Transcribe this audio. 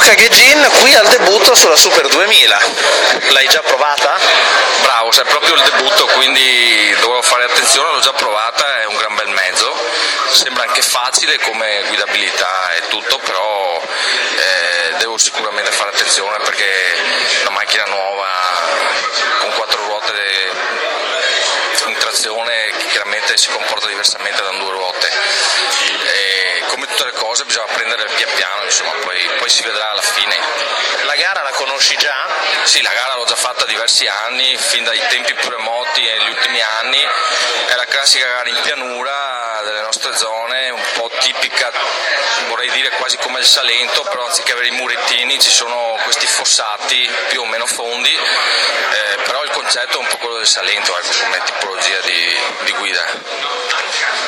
Ghin qui al debutto sulla Super 2000. L'hai già provata? Bravo, è proprio il debutto, quindi dovevo fare attenzione, l'ho già provata, è un gran bel mezzo, sembra anche facile come guidabilità e tutto, però devo sicuramente fare attenzione perché è una macchina nuova con 4 ruote in trazione chiaramente si comporta diversamente da 2 ruote. Come tutte le cose bisogna prendere pian piano, insomma, poi si vedrà alla fine. La gara la conosci già? Sì, la gara l'ho già fatta diversi anni, fin dai tempi più remoti e negli ultimi anni, è la classica gara in pianura delle nostre zone, un po' tipica, vorrei dire quasi come il Salento, però anziché avere i murettini ci sono questi fossati più o meno fondi, però il concetto è un po' quello del Salento, ecco, come tipologia di guida.